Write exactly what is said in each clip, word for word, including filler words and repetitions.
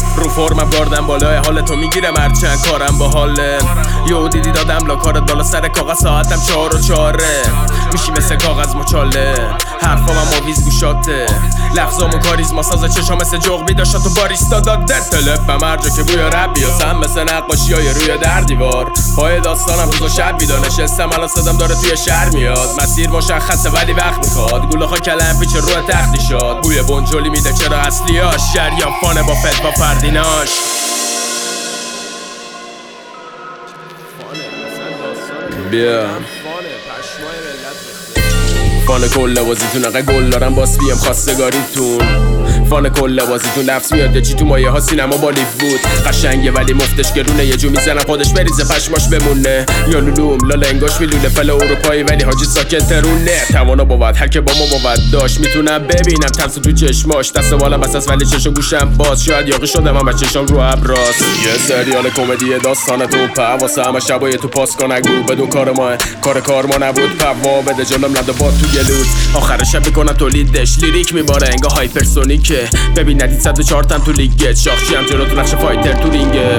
رو فرمم گاردم بالای حال تو میگیرم هرچند کارم با حاله. یو دیدی دادم لا کارت بالا سر کاغذ ساعتم چهار و چاره میشی مثل کاغذ مچاله. حرفام هم آویز گوشاته لفظام و کاریزما ساز چشام مثل جغبی داشت تو باریستا داده تلپم هر جا که بوی رب بیاسم مثل نقاشی های روی در دیوار. پای داستانم روز و شب بیدار نشستم الان صدام داره توی شهر میاد. مسیر مشخصه ولی وقت میخواد گوله ها کلم پیچ روی تختی شاد. بوی بنجلی میده چرا اصلیاش شریان فانه با فت با فردیناش. بیا فان کل لوازیتون اقا گل دارم باس بیم خواستگاریتون. فان کل لوازیتون نفس میاد چی تو مایه ها سینما بالیوود بود. قشنگه ولی مفتش گرونه یه جو میزنم خودش بریزه پشماش بمونه. یا لولوم لالا انگاش میلونه فل اروپایی ولی حاجی ساکت ترونه. توانا بود هر که با ما بود داشت میتونم ببینم ترس تو چشماش. دست بالم بس ولی چشم گوشم باز شاید یاقی شدم من چشم رو ابراز. یه سریال کمدی داستان تو پواسه همه شبای تو پاس کن نگو بدون کار ما کار کار ما نبود پوا بده جلوم نده با تو گلوت. آخر شب میکنم تولیدش لیریک میباره انگا هایپرسونیکه. ببین ندید صد و چهار تن تو لیگت شاخشی هم جلو تو نقش فایتر تو رینگه.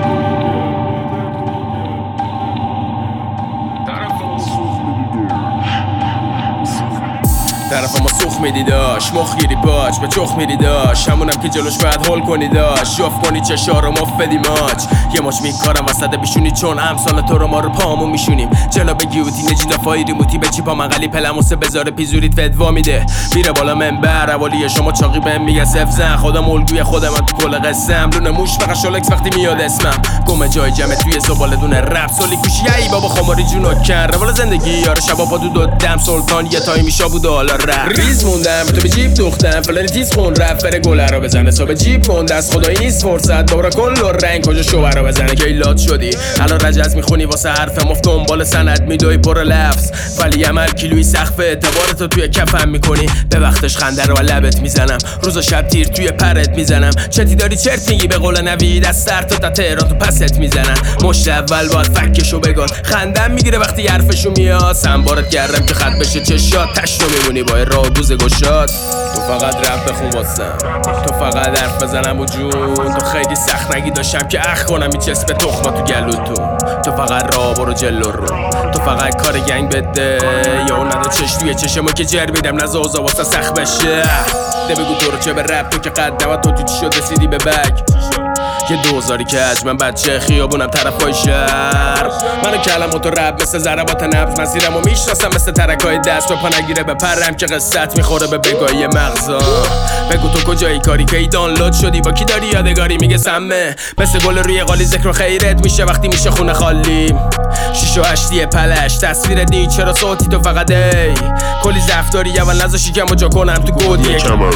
طرف ما سوخ میدی داش مخ گیری باج به چخ میری داش همونم که جلوش باید هول کنی داش شف کنی چشا رو مفدی ماچ. یه ماچ میکارم وسط بیشونی چون امسال تو رو ما رو پامو میشونیم. جناب گیوتی نجی دفایی ریموتی به چی پا مقلی پلموسه بذاره پیزوریت فدوا میده میره بالا منبر اولی شما چاقی بهم میگه صف زن خودم الگوی خودم تو کل قسم لونه موش فقط شولکس وقتی میاد اسمم گم جای جمع توی زباله دونه رپ سولی کوشی ای بابا خماری جونو کن روال زندگی یارو شبا با دو دم سلطان یه تای میشا بود حالا ریز موندم تو به جیب دوختم فلانی تیز خون رفت بره گله رو بزنه صبح جیب کن دست خدایی نیست فرصت بابرا کل و رنگ کجا شوهر رو بزنه که ایلات شدی الان رجز میخونی واسه حرفم افت دنبال سند میدوی پر لفظ ولی عمل کیلوی سقف اعتبارتو توی کفم میکنی به وقتش خنده رو لبت میزنم روز و شب تیر توی پرت میزنم چتی داری چرت میگی به قول نوید از سر تا تا تهران تو پست میزنن مشت اول باید فکشو بگان خندم میگیره وقتی حرفشو میاد سنبارت گردم که خط بشه چشات تشتو میمونی با راه گوز گشاد. تو فقط رپ بخون واسم تو فقط حرف بزنم و جون تو خیلی سخت نگی داشتم که اخ کنم این چسب تخما تو گلوتون. تو فقط راه برو جلو رو تو فقط کار گنگ بده یا اون ندا چش توی چشمو که جر میدم نزازا واسه سخت بشه. ده بگو تو رو چه به رپ تو که قدمت تو تو چی شد رسیدی به بگ یه دوزاری که از من بچه خیابونم طرفای شهر منو کلمات و رب مثل ضربات نبض مسیرم و میشناسم مثل ترکای دست و پا نگیره به پرم که قصت میخوره به بگاهی مغزا. بگو تو کجایی کاری که ای دانلود شدی با کی داری یادگاری میگه سمه مثل گل روی قالی ذکر و خیرت میشه وقتی میشه خونه خالی شیش و هشتی پلش تصویر دی چرا صوتی تو فقط ای کلی ضعف داری اول نذاشی کمو جا کنم تو گودی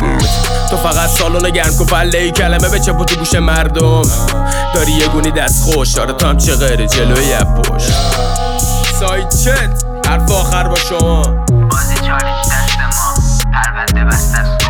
تو فقط سالون گرم کن فله ای کلمه به چپ و تو گوش مردم داری یه گونی دست خوش داره تا هم چه غیره جلوی یه پشت سایت چت حرف آخر با شما بازی چالش دست ما پرونده بسته